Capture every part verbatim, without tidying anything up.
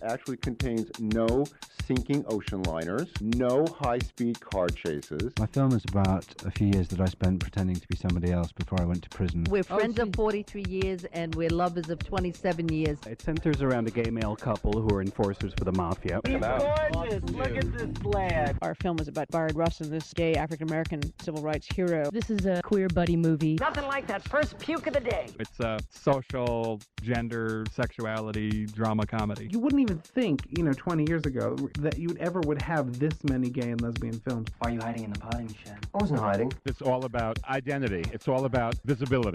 actually contains no sinking ocean liners, no high-speed car chases. My film is about a few years that I spent pretending to be somebody else before I went to prison. We're friends oh, of forty-three years, and we're lovers of twenty-seven years. It centers around a gay male couple who are enforcers for the mafia. He's gorgeous! Look at this lad! Our film is about Bayard Rustin, this gay African-American civil rights hero. This is a queer buddy movie. Nothing like that first puke of the day. It's a social, gender, sexuality, drama comedy. You wouldn't even think, you know, twenty years ago that you ever would have this many gay and lesbian films. Why are you hiding in the potting shed? I wasn't hiding. It's all about identity. It's all about visibility.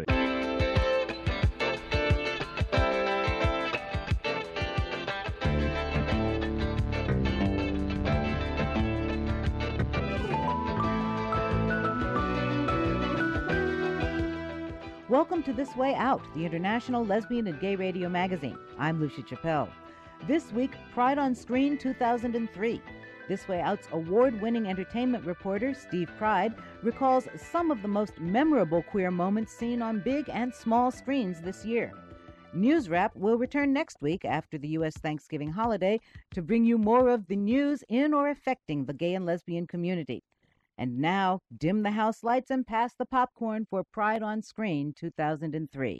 Welcome to This Way Out, the international lesbian and gay radio magazine. I'm Lucia Chappelle. This week, Pride on Screen two thousand three. This Way Out's award-winning entertainment reporter, Steve Pride, recalls some of the most memorable queer moments seen on big and small screens this year. News Wrap will return next week after the U S Thanksgiving holiday to bring you more of the news in or affecting the gay and lesbian community. And now, dim the house lights and pass the popcorn for Pride on Screen two thousand three.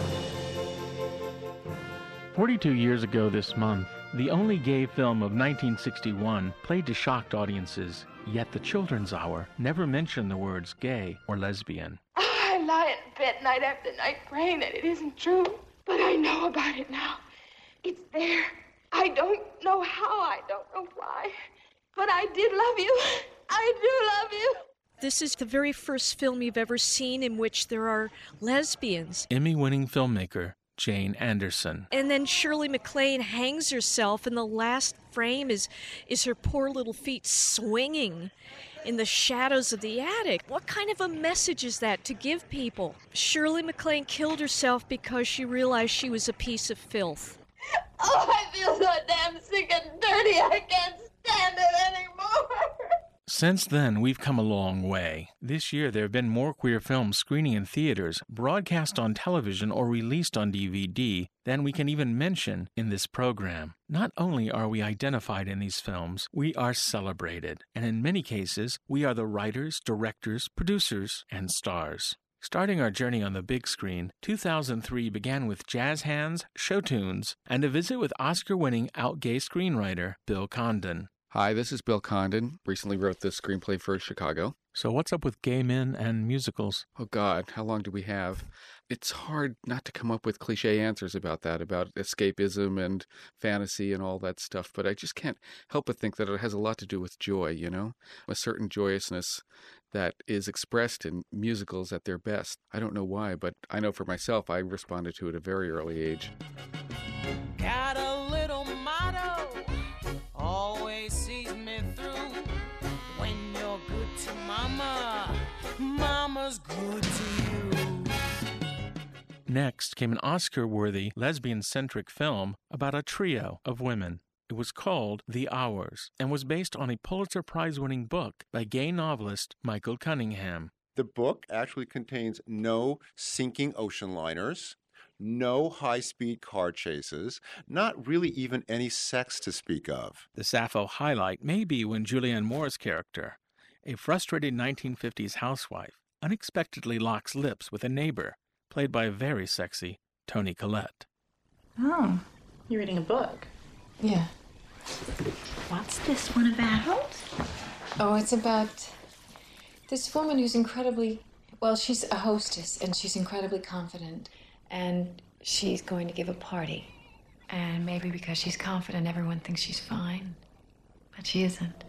forty-two years ago this month, the only gay film of nineteen sixty-one played to shocked audiences, yet the Children's Hour never mentioned the words gay or lesbian. I lie in bed night after night praying that it isn't true, but I know about it now. It's there. I don't know how, I don't know why, but I did love you. I do love you. This is the very first film you've ever seen in which there are lesbians. Emmy-winning filmmaker Jane Anderson. And then Shirley MacLaine hangs herself, and the last frame is, is her poor little feet swinging in the shadows of the attic. What kind of a message is that to give people? Shirley MacLaine killed herself because she realized she was a piece of filth. Oh, I feel so damn sick and dirty, I can't stand it anymore. Since then, we've come a long way. This year, there have been more queer films screening in theaters, broadcast on television, or released on D V D than we can even mention in this program. Not only are we identified in these films, we are celebrated. And in many cases, we are the writers, directors, producers, and stars. Starting our journey on the big screen, two thousand three began with jazz hands, show tunes, and a visit with Oscar-winning out-gay screenwriter Bill Condon. Hi, this is Bill Condon. Recently wrote the screenplay for Chicago. So what's up with gay men and musicals? Oh, God, how long do we have? It's hard not to come up with cliche answers about that, about escapism and fantasy and all that stuff, but I just can't help but think that it has a lot to do with joy, you know? A certain joyousness that is expressed in musicals at their best. I don't know why, but I know for myself I responded to it at a very early age. Got a little motto, always sees me through. When you're good to mama, mama's good to you. Next came an Oscar-worthy, lesbian-centric film about a trio of women. It was called The Hours and was based on a Pulitzer Prize-winning book by gay novelist Michael Cunningham. The book actually contains no sinking ocean liners, no high-speed car chases, not really even any sex to speak of. The Sappho highlight may be when Julianne Moore's character, a frustrated nineteen fifties housewife, unexpectedly locks lips with a neighbor, played by a very sexy Toni Collette. Oh, you're reading a book? Yeah. What's this one about? Oh, it's about this woman who's incredibly, well, she's a hostess, and she's incredibly confident. And she's going to give a party. And maybe because she's confident, everyone thinks she's fine. But she isn't.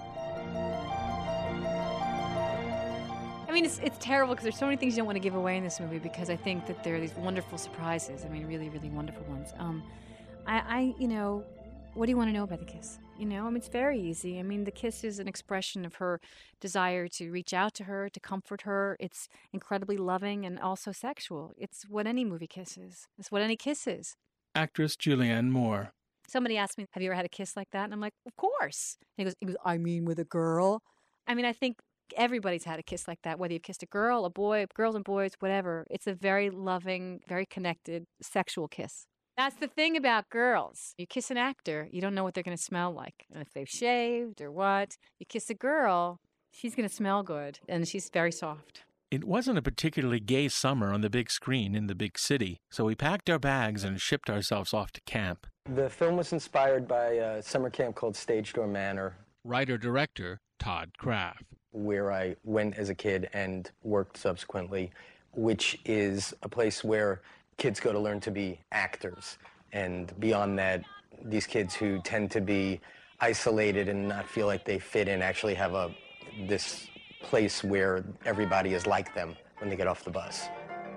I mean, it's it's terrible because there's so many things you don't want to give away in this movie because I think that there are these wonderful surprises. I mean, really, really wonderful ones. Um, I, I, you know, what do you want to know about the kiss? You know, I mean, it's very easy. I mean, the kiss is an expression of her desire to reach out to her, to comfort her. It's incredibly loving and also sexual. It's what any movie kiss is. It's what any kiss is. Actress Julianne Moore. Somebody asked me, have you ever had a kiss like that? And I'm like, of course. And he goes, he goes, I mean, with a girl. I mean, I think everybody's had a kiss like that, whether you've kissed a girl, a boy, girls and boys, whatever. It's a very loving, very connected, sexual kiss. That's the thing about girls. You kiss an actor, you don't know what they're going to smell like. And if they've shaved or what. You kiss a girl, she's going to smell good. And she's very soft. It wasn't a particularly gay summer on the big screen in the big city, so we packed our bags and shipped ourselves off to camp. The film was inspired by a summer camp called Stage Door Manor. Writer-director Todd Kraft. Where I went as a kid and worked subsequently, which is a place where kids go to learn to be actors. And beyond that, these kids who tend to be isolated and not feel like they fit in actually have a this place where everybody is like them when they get off the bus.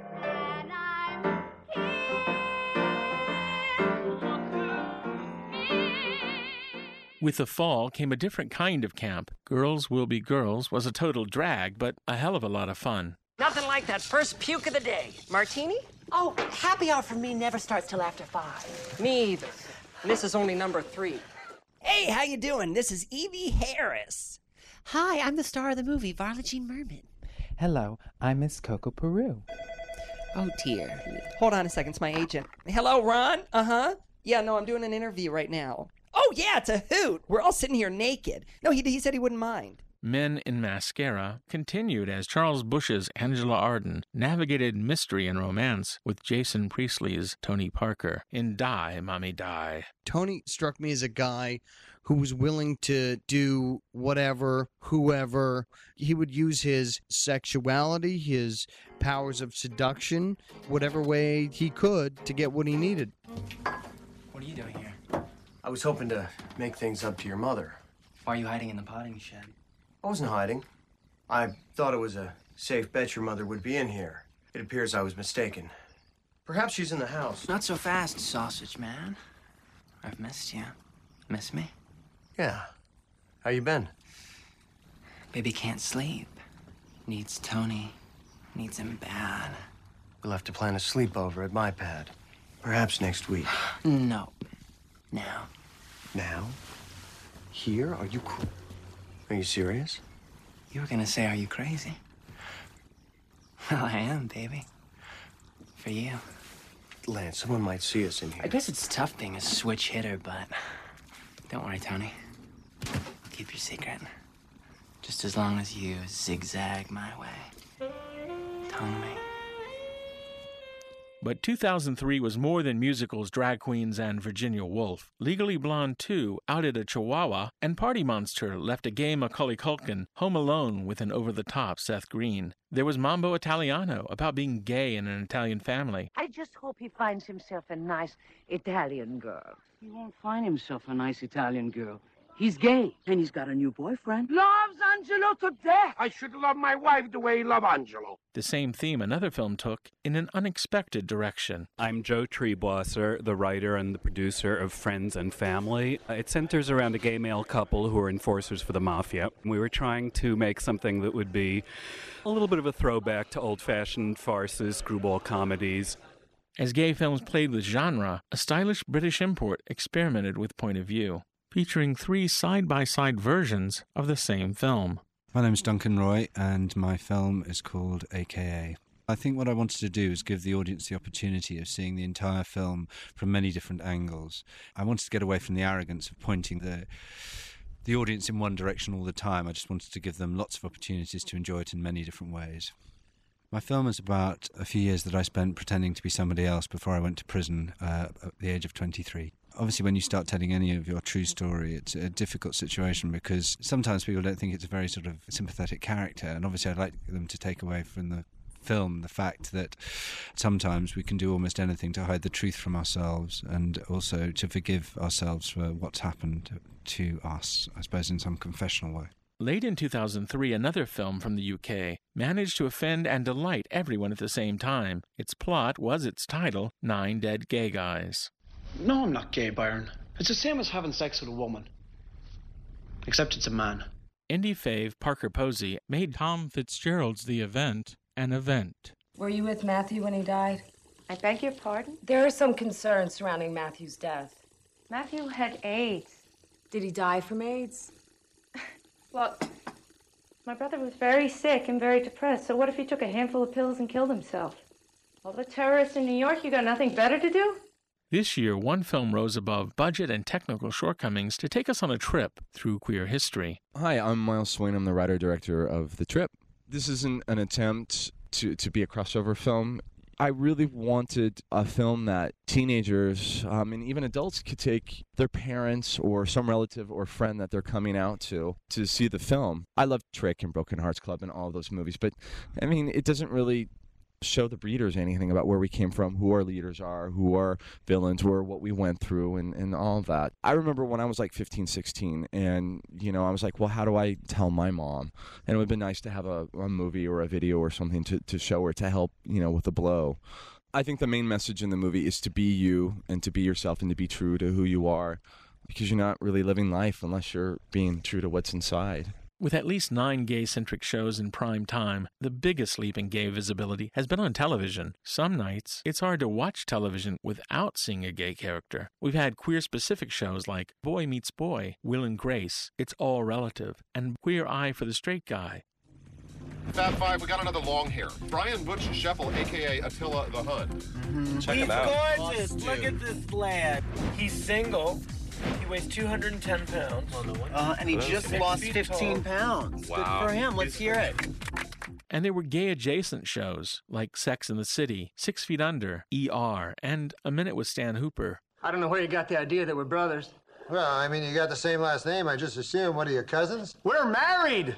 With the fall came a different kind of camp. Girls Will Be Girls was a total drag, but a hell of a lot of fun. Nothing like that first puke of the day. Martini? Oh, happy hour for me never starts till after five. Me either. And this is only number three. Hey, how you doing? This is Evie Harris. Hi, I'm the star of the movie, Varla Jean Merman. Hello, I'm Miss Coco Peru. Oh, dear. Hold on a second, it's my agent. Hello, Ron? Uh-huh. Yeah, no, I'm doing an interview right now. Oh, yeah, it's a hoot. We're all sitting here naked. No, he, he said he wouldn't mind. Men in Mascara continued as Charles Busch's Angela Arden navigated mystery and romance with Jason Priestley's Tony Parker in Die, Mommy Die. Tony struck me as a guy who was willing to do whatever, whoever. He would use his sexuality, his powers of seduction, whatever way he could to get what he needed. What are you doing here? I was hoping to make things up to your mother. Why are you hiding in the potting shed? I wasn't hiding. I thought it was a safe bet your mother would be in here. It appears I was mistaken. Perhaps she's in the house. Not so fast, sausage man. I've missed you. Miss me? Yeah. How you been? Baby can't sleep. Needs Tony. Needs him bad. We'll have to plan a sleepover at my pad. Perhaps next week. No. Now. Now? Here? Are you cr- Are you serious? You were gonna say, are you crazy? Well, I am, baby. For you. Lance, someone might see us in here. I guess it's tough being a switch hitter, but don't worry, Tony. I'll keep your secret. Just as long as you zigzag my way. Tongue me. But two thousand three was more than musicals, drag queens, and Virginia Woolf. Legally Blonde two outed a Chihuahua, and Party Monster left a gay Macaulay Culkin home alone with an over-the-top Seth Green. There was Mambo Italiano, about being gay in an Italian family. I just hope he finds himself a nice Italian girl. He won't find himself a nice Italian girl. He's gay, and he's got a new boyfriend. Loves Angelo to death. I should love my wife the way he loved Angelo. The same theme another film took in an unexpected direction. I'm Joe Treebwasser, the writer and the producer of Friends and Family. It centers around a gay male couple who are enforcers for the mafia. We were trying to make something that would be a little bit of a throwback to old-fashioned farces, screwball comedies. As gay films played with genre, a stylish British import experimented with point of view, featuring three side-by-side versions of the same film. My name's Duncan Roy, and my film is called A K A. I think what I wanted to do is give the audience the opportunity of seeing the entire film from many different angles. I wanted to get away from the arrogance of pointing the the audience in one direction all the time. I just wanted to give them lots of opportunities to enjoy it in many different ways. My film is about a few years that I spent pretending to be somebody else before I went to prison uh, at the age of twenty-three. Obviously, when you start telling any of your true story, it's a difficult situation because sometimes people don't think it's a very sort of sympathetic character. And obviously, I'd like them to take away from the film the fact that sometimes we can do almost anything to hide the truth from ourselves and also to forgive ourselves for what's happened to us, I suppose, in some confessional way. Late in two thousand three, another film from the U K managed to offend and delight everyone at the same time. Its plot was its title, Nine Dead Gay Guys. No, I'm not gay, Byron. It's the same as having sex with a woman. Except it's a man. Indie fave Parker Posey made Tom Fitzgerald's The Event an event. Were you with Matthew when he died? I beg your pardon? There are some concerns surrounding Matthew's death. Matthew had AIDS. Did he die from AIDS? Well, my brother was very sick and very depressed, so what if he took a handful of pills and killed himself? All the terrorists in New York, you got nothing better to do? This year, one film rose above budget and technical shortcomings to take us on a trip through queer history. Hi, I'm Miles Swain. I'm the writer-director of The Trip. This isn't an attempt to, to be a crossover film. I really wanted a film that teenagers um, and even adults could take their parents or some relative or friend that they're coming out to to see the film. I love Trick and Broken Hearts Club and all of those movies, but I mean, it doesn't really show the readers anything about where we came from, who our leaders are, who our villains were, what we went through, and, and all that. I remember when I was like fifteen, sixteen, and, you know, I was like, well, how do I tell my mom? And it would have been nice to have a, a movie or a video or something to, to show her to help, you know, with the blow. I think the main message in the movie is to be you and to be yourself and to be true to who you are, because you're not really living life unless you're being true to what's inside. With at least nine gay-centric shows in prime time, the biggest leap in gay visibility has been on television. Some nights, it's hard to watch television without seeing a gay character. We've had queer-specific shows like Boy Meets Boy, Will and Grace, It's All Relative, and Queer Eye for the Straight Guy. Fab Five, we got another long hair. Brian Butch Scheffel, a k a. Attila the Hun. Mm-hmm. Check He's him out. gorgeous. Awesome, Look dude. at this lad. He's single. He weighs two hundred ten pounds. Uh, and he just Six lost feet fifteen tall. pounds. Wow. Good for him. Let's hear it. And there were gay-adjacent shows like Sex and the City, Six Feet Under, E R, and A Minute with Stan Hooper. I don't know where you got the idea that we're brothers. Well, I mean, you got the same last name. I just assumed. What are your cousins? We're married.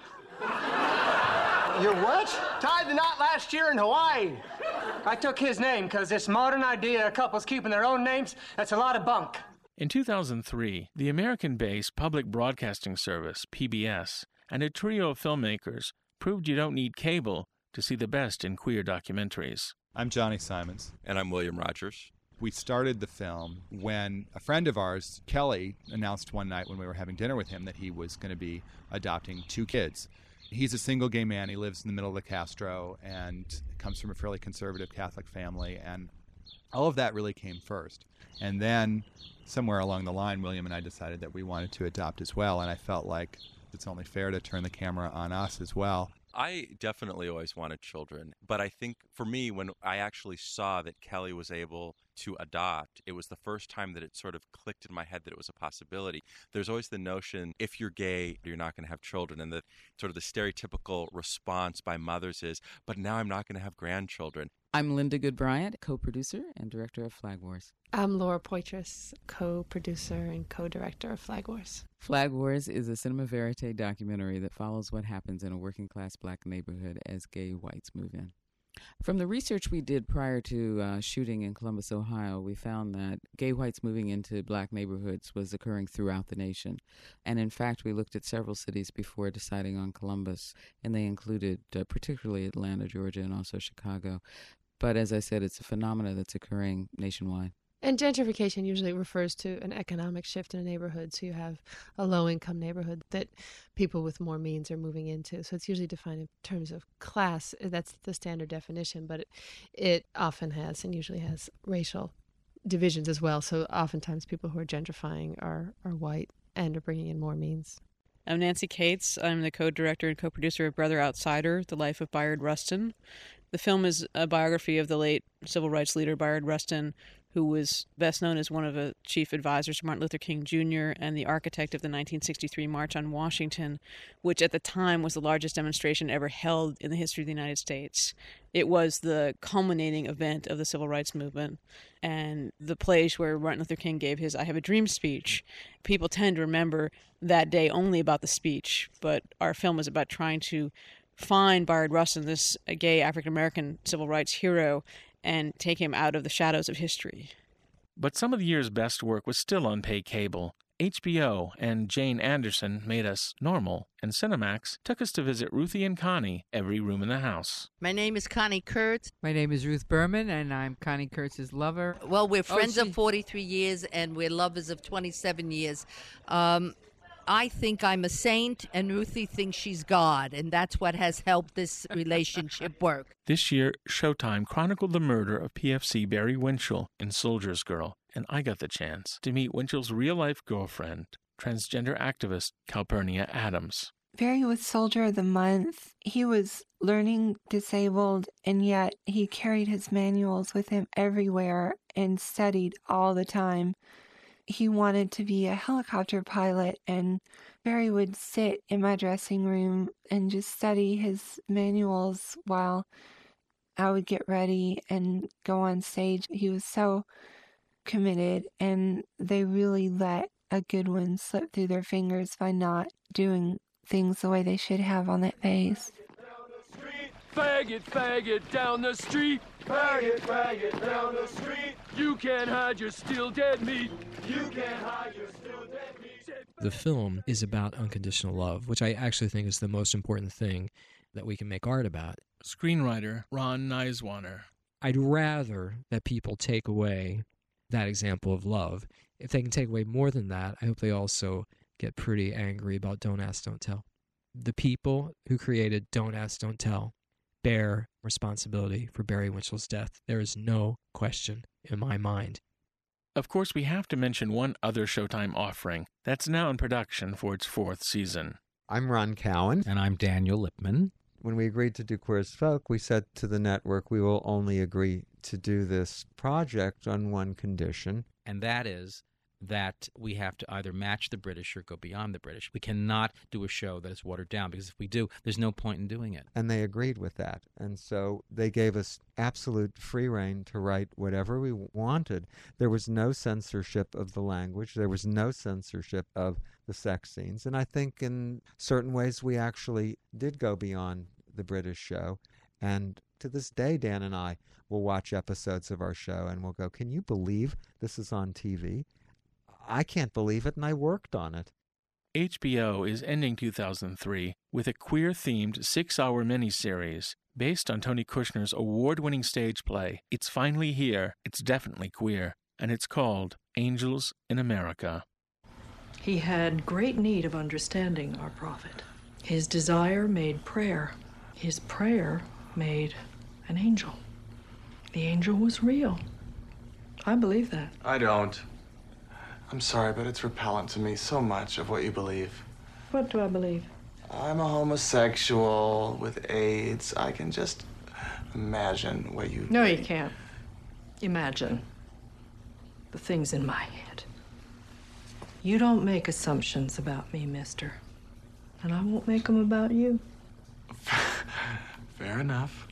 You're what? Tied the knot last year in Hawaii. I took his name because this modern idea of couples keeping their own names, that's a lot of bunk. In two thousand three, the American-based Public Broadcasting Service, P B S, and a trio of filmmakers proved you don't need cable to see the best in queer documentaries. I'm Johnny Simons. And I'm William Rogers. We started the film when a friend of ours, Kelly, announced one night when we were having dinner with him that he was going to be adopting two kids. He's a single gay man. He lives in the middle of the Castro and comes from a fairly conservative Catholic family. And all of that really came first. And then somewhere along the line, William and I decided that we wanted to adopt as well. And I felt like it's only fair to turn the camera on us as well. I definitely always wanted children, but I think for me, when I actually saw that Kelly was able to adopt, it was the first time that it sort of clicked in my head that it was a possibility. There's always the notion, if you're gay, you're not going to have children, and the sort of the stereotypical response by mothers is, but now I'm not going to have grandchildren. I'm Linda Goodbryant, co-producer and director of Flag Wars. I'm Laura Poitras, co-producer and co-director of Flag Wars. Flag Wars is a cinema verite documentary that follows what happens in a working-class black neighborhood as gay whites move in. From the research we did prior to uh, shooting in Columbus, Ohio, we found that gay whites moving into black neighborhoods was occurring throughout the nation. And in fact, we looked at several cities before deciding on Columbus, and they included uh, particularly Atlanta, Georgia, and also Chicago. But as I said, it's a phenomenon that's occurring nationwide. And gentrification usually refers to an economic shift in a neighborhood. So you have a low-income neighborhood that people with more means are moving into. So it's usually defined in terms of class. That's the standard definition, but it, it often has and usually has racial divisions as well. So oftentimes people who are gentrifying are, are white and are bringing in more means. I'm Nancy Cates. I'm the co-director and co-producer of Brother Outsider, The Life of Bayard Rustin. The film is a biography of the late civil rights leader Bayard Rustin, who was best known as one of the chief advisors to Martin Luther King Junior and the architect of the nineteen sixty-three March on Washington, which at the time was the largest demonstration ever held in the history of the United States. It was the culminating event of the civil rights movement, and the place where Martin Luther King gave his I Have a Dream speech. People tend to remember that day only about the speech, but our film is about trying to find Bayard Rustin, this gay African-American civil rights hero, and take him out of the shadows of history. But some of the year's best work was still on pay cable. H B O and Jane Anderson made us normal, and Cinemax took us to visit Ruthie and Connie, every room in the house. My name is Connie Kurtz. My name is Ruth Berman, and I'm Connie Kurtz's lover. Well, we're friends oh, she... of forty-three years, and we're lovers of twenty-seven years. Um, I think I'm a saint, and Ruthie thinks she's God, and that's what has helped this relationship work. This year, Showtime chronicled the murder of P F C Barry Winchell in Soldier's Girl, and I got the chance to meet Winchell's real-life girlfriend, transgender activist Calpurnia Adams. Barry was Soldier of the Month. He was learning disabled, and yet he carried his manuals with him everywhere and studied all the time. He wanted to be a helicopter pilot, and Barry would sit in my dressing room and just study his manuals while I would get ready and go on stage. He was so committed, and they really let a good one slip through their fingers by not doing things the way they should have on that face. Faggot, faggot down the street. Faggot, faggot down the street. You can't hide your still dead meat. You can't hide your still dead meat. The film is about unconditional love, which I actually think is the most important thing that we can make art about. Screenwriter Ron Neiswaner. I'd rather that people take away that example of love. If they can take away more than that, I hope they also get pretty angry about Don't Ask, Don't Tell. The people who created Don't Ask, Don't Tell bear responsibility for Barry Winchell's death. There is no question in my mind. Of course, we have to mention one other Showtime offering that's now in production for its fourth season. I'm Ron Cowan. And I'm Daniel Lipman. When we agreed to do Queer as Folk, we said to the network we will only agree to do this project on one condition. And that is that we have to either match the British or go beyond the British. We cannot do a show that is watered down, because if we do, there's no point in doing it. And they agreed with that. And so they gave us absolute free rein to write whatever we wanted. There was no censorship of the language. There was no censorship of the sex scenes. And I think in certain ways we actually did go beyond the British show. And to this day, Dan and I will watch episodes of our show and we'll go, can you believe this is on T V? I can't believe it, and I worked on it. H B O is ending two thousand three with a queer-themed six-hour miniseries based on Tony Kushner's award-winning stage play, It's Finally Here, It's Definitely Queer, and it's called Angels in America. He had great need of understanding our prophet. His desire made prayer. His prayer made an angel. The angel was real. I believe that. I don't. I'm sorry, but it's repellent to me, so much of what you believe. What do I believe? I'm a homosexual with AIDS. I can just imagine what you... No, you can't. Imagine the things in my head. You don't make assumptions about me, mister. And I won't make them about you. Fair enough.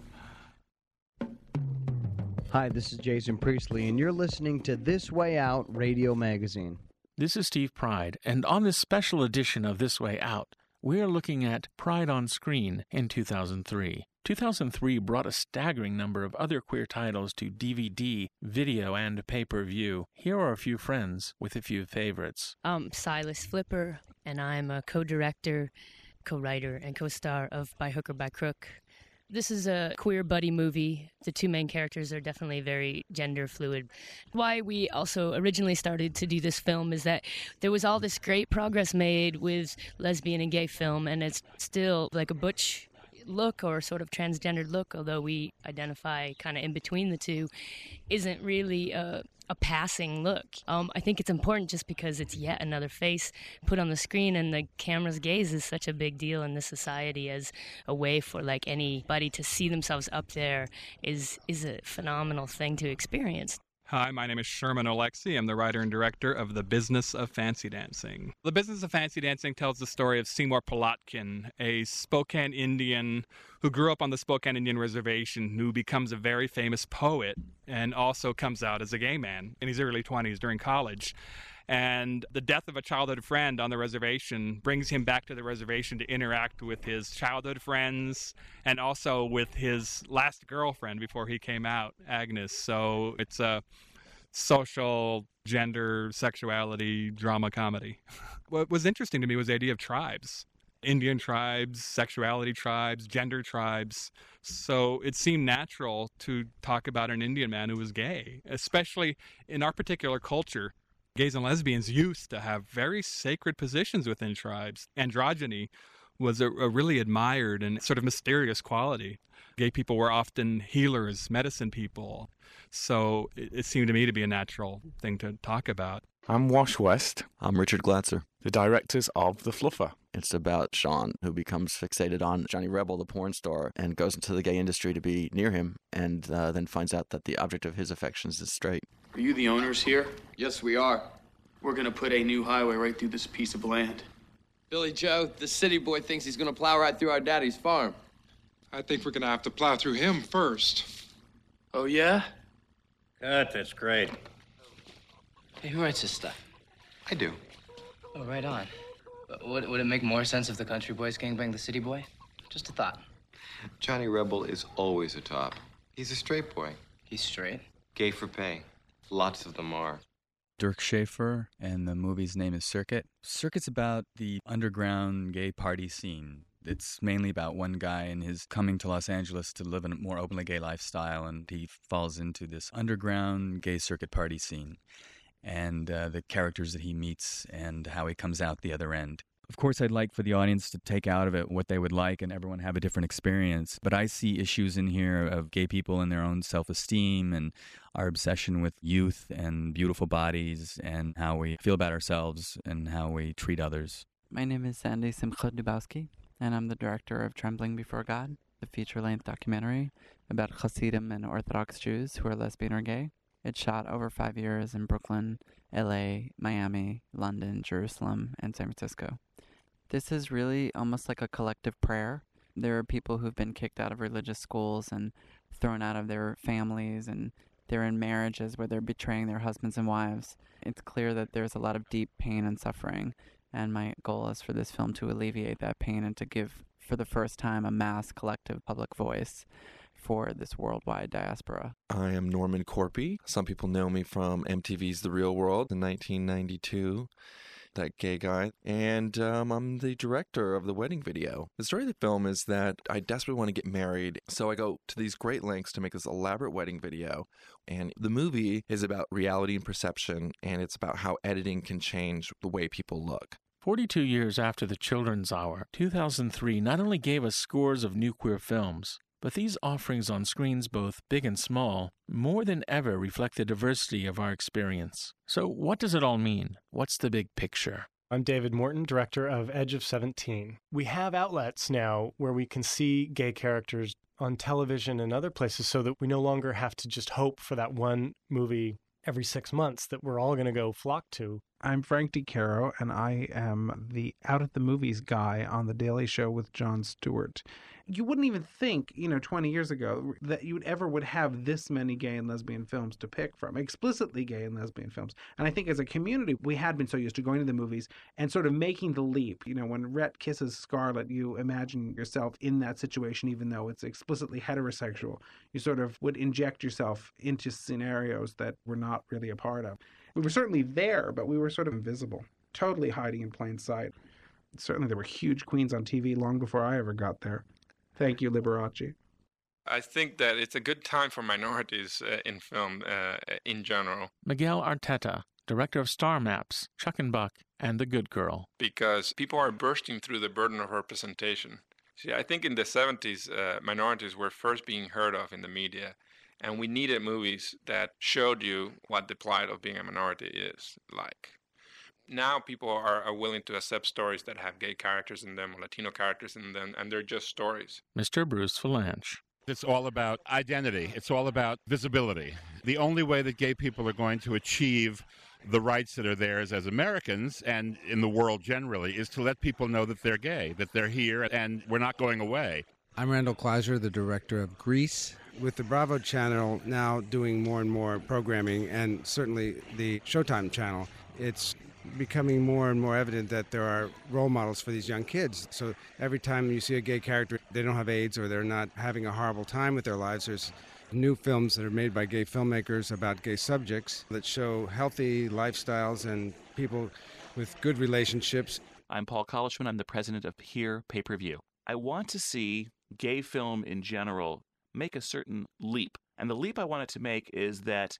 Hi, this is Jason Priestley, and you're listening to This Way Out Radio Magazine. This is Steve Pride, and on this special edition of This Way Out, we're looking at Pride on Screen in two thousand three. two thousand three brought a staggering number of other queer titles to D V D, video, and pay-per-view. Here are a few friends with a few favorites. I'm Silas Flipper, and I'm a co-director, co-writer, and co-star of By Hook or By Crook. This is a queer buddy movie. The two main characters are definitely very gender fluid. Why we also originally started to do this film is that there was all this great progress made with lesbian and gay film, and it's still like a butch look or sort of transgendered look, although we identify kind of in between the two, isn't really a, a passing look. Um, I think it's important just because it's yet another face put on the screen, and the camera's gaze is such a big deal in this society as a way for like anybody to see themselves up there is is a phenomenal thing to experience. Hi, my name is Sherman Alexie. I'm the writer and director of The Business of Fancy Dancing. The Business of Fancy Dancing tells the story of Seymour Plotkin, a Spokane Indian who grew up on the Spokane Indian Reservation, who becomes a very famous poet and also comes out as a gay man in his early twenties during college. And the death of a childhood friend on the reservation brings him back to the reservation to interact with his childhood friends and also with his last girlfriend before he came out, Agnes. So it's a social, gender, sexuality, drama comedy. What was interesting to me was the idea of tribes. Indian tribes, sexuality tribes, gender tribes. So it seemed natural to talk about an Indian man who was gay, especially in our particular culture. Gays and lesbians used to have very sacred positions within tribes. Androgyny was a, a really admired and sort of mysterious quality. Gay people were often healers, medicine people. So it, it seemed to me to be a natural thing to talk about. I'm Wash West. I'm Richard Glatzer, the directors of The Fluffer. It's about Sean, who becomes fixated on Johnny Rebel, the porn star, and goes into the gay industry to be near him, and uh, then finds out that the object of his affections is straight. Are you the owners here? Yes, we are. We're going to put a new highway right through this piece of land. Billy Joe, the city boy thinks he's going to plow right through our daddy's farm. I think we're going to have to plow through him first. Oh, yeah? Good, that's great. Hey, who writes this stuff? I do. Oh, right on. Would, would it make more sense if the country boys gangbanged the city boy? Just a thought. Johnny Rebel is always a top. He's a straight boy. He's straight? Gay for pay. Lots of them are. Dirk Schaefer, and the movie's name is Circuit. Circuit's about the underground gay party scene. It's mainly about one guy and his coming to Los Angeles to live a more openly gay lifestyle, and he falls into this underground gay circuit party scene, and uh, the characters that he meets and how he comes out the other end. Of course, I'd like for the audience to take out of it what they would like and everyone have a different experience. But I see issues in here of gay people and their own self-esteem and our obsession with youth and beautiful bodies and how we feel about ourselves and how we treat others. My name is Sandy Simcha Dubowski, and I'm the director of Trembling Before God, the feature-length documentary about Hasidim and Orthodox Jews who are lesbian or gay. It's shot over five years in Brooklyn, L A, Miami, London, Jerusalem, and San Francisco. This is really almost like a collective prayer. There are people who've been kicked out of religious schools and thrown out of their families, and they're in marriages where they're betraying their husbands and wives. It's clear that there's a lot of deep pain and suffering, and my goal is for this film to alleviate that pain and to give, for the first time, a mass collective public voice for this worldwide diaspora. I am Norman Corpy. Some people know me from M T V's The Real World in nineteen ninety-two. That gay guy, and um, I'm the director of the wedding video. The story of the film is that I desperately want to get married, so I go to these great lengths to make this elaborate wedding video, and the movie is about reality and perception, and it's about how editing can change the way people look. forty-two years after The Children's Hour, two thousand three not only gave us scores of new queer films, but these offerings on screens, both big and small, more than ever reflect the diversity of our experience. So what does it all mean? What's the big picture? I'm David Morton, director of Edge of seventeen. We have outlets now where we can see gay characters on television and other places so that we no longer have to just hope for that one movie every six months that we're all going to go flock to. I'm Frank DiCaro, and I am the Out at the Movies guy on The Daily Show with Jon Stewart. You wouldn't even think, you know, twenty years ago that you would ever would have this many gay and lesbian films to pick from, explicitly gay and lesbian films. And I think as a community, we had been so used to going to the movies and sort of making the leap. You know, when Rhett kisses Scarlett, you imagine yourself in that situation, even though it's explicitly heterosexual. You sort of would inject yourself into scenarios that we're not really a part of. We were certainly there, but we were sort of invisible, totally hiding in plain sight. Certainly there were huge queens on T V long before I ever got there. Thank you, Liberace. I think that it's a good time for minorities uh, in film uh, in general. Miguel Arteta, director of Star Maps, Chuck and Buck, and The Good Girl. Because people are bursting through the burden of representation. See, I think in the seventies, uh, minorities were first being heard of in the media. And we needed movies that showed you what the plight of being a minority is like. Now people are, are willing to accept stories that have gay characters in them or Latino characters in them, and they're just stories. Mister Bruce Valanche. It's all about identity. It's all about visibility. The only way that gay people are going to achieve the rights that are theirs as Americans and in the world generally is to let people know that they're gay, that they're here, and we're not going away. I'm Randall Kleiser, the director of Grease. With the Bravo channel now doing more and more programming, and certainly the Showtime channel, it's becoming more and more evident that there are role models for these young kids. So every time you see a gay character, they don't have AIDS or they're not having a horrible time with their lives. There's new films that are made by gay filmmakers about gay subjects that show healthy lifestyles and people with good relationships. I'm Paul Collishman. I'm the president of Here Pay-Per-View. I want to see gay film in general make a certain leap. And the leap I want it to make is that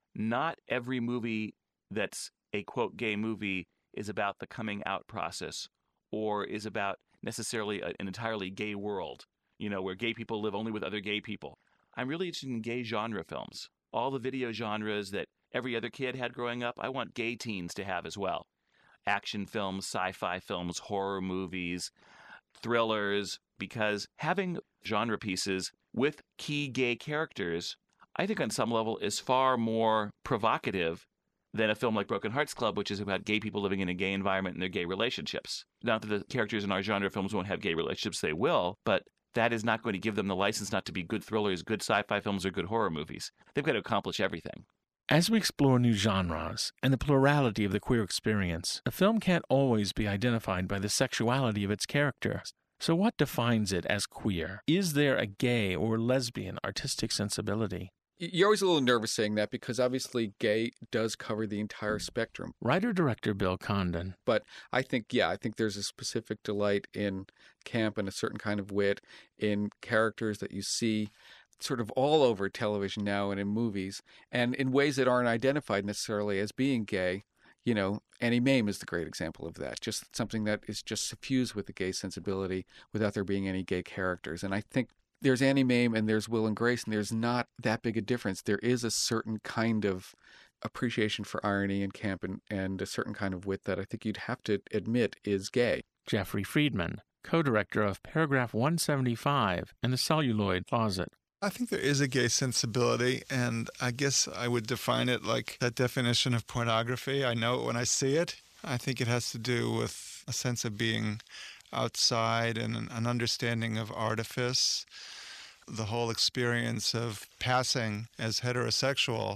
not every movie that's a, quote, gay movie is about the coming out process or is about necessarily a, an entirely gay world, you know, where gay people live only with other gay people. I'm really interested in gay genre films. All the video genres that every other kid had growing up, I want gay teens to have as well. Action films, sci-fi films, horror movies, thrillers, because having genre pieces with key gay characters, I think on some level is far more provocative than a film like Broken Hearts Club, which is about gay people living in a gay environment and their gay relationships. Not that the characters in our genre films won't have gay relationships, they will, but that is not going to give them the license not to be good thrillers, good sci-fi films, or good horror movies. They've got to accomplish everything. As we explore new genres and the plurality of the queer experience, a film can't always be identified by the sexuality of its characters. So what defines it as queer? Is there a gay or lesbian artistic sensibility? You're always a little nervous saying that because obviously gay does cover the entire spectrum. Writer-director Bill Condon. But I think, yeah, I think there's a specific delight in camp and a certain kind of wit in characters that you see sort of all over television now and in movies, and in ways that aren't identified necessarily as being gay. You know, Annie Mame is the great example of that. Just something that is just suffused with the gay sensibility without there being any gay characters. And I think there's Annie Mame and there's Will and Grace, and there's not that big a difference. There is a certain kind of appreciation for irony and camp and, and a certain kind of wit that I think you'd have to admit is gay. Jeffrey Friedman, co-director of Paragraph one seventy-five and The Celluloid Closet. I think there is a gay sensibility, and I guess I would define it like that definition of pornography. I know it when I see it. I think it has to do with a sense of being outside and an understanding of artifice. The whole experience of passing as heterosexual,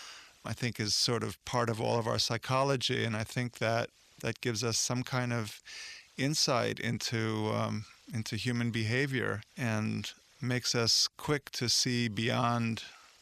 I think, is sort of part of all of our psychology, and I think that that gives us some kind of insight into um, into human behavior and makes us quick to see beyond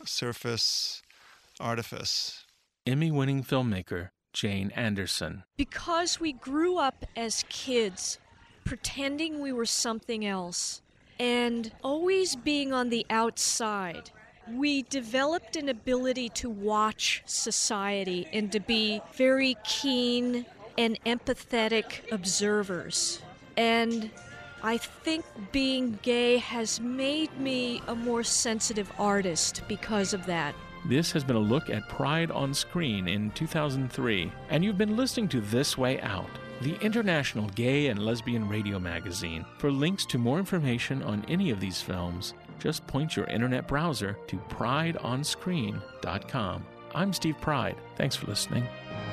surface artifice. Emmy-winning filmmaker Jane Anderson. Because we grew up as kids pretending we were something else and always being on the outside, we developed an ability to watch society and to be very keen and empathetic observers. And I think being gay has made me a more sensitive artist because of that. This has been a look at Pride on Screen in two thousand three, and you've been listening to This Way Out, the international gay and lesbian radio magazine. For links to more information on any of these films, just point your internet browser to pride on screen dot com. I'm Steve Pride. Thanks for listening.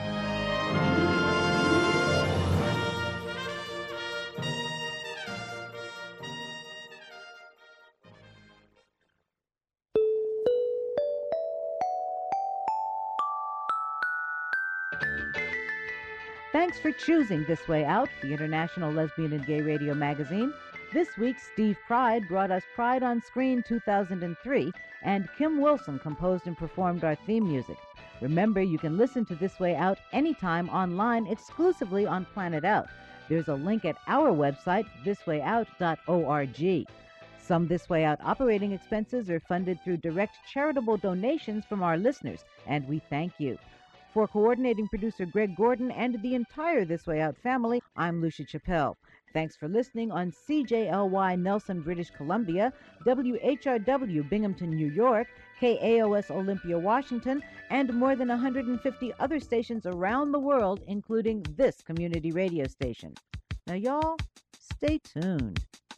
Thanks for choosing This Way Out, the international lesbian and gay radio magazine. This week, Steve Pride brought us Pride on Screen two thousand three, and Kim Wilson composed and performed our theme music. Remember, you can listen to This Way Out anytime online exclusively on Planet Out. There's a link at our website, this way out dot org. Some This Way Out operating expenses are funded through direct charitable donations from our listeners, and we thank you. For coordinating producer Greg Gordon and the entire This Way Out family, I'm Lucia Chappelle. Thanks for listening on C J L Y Nelson, British Columbia, W H R W Binghamton, New York, K A O S Olympia, Washington, and more than one hundred fifty other stations around the world, including this community radio station. Now, y'all, stay tuned.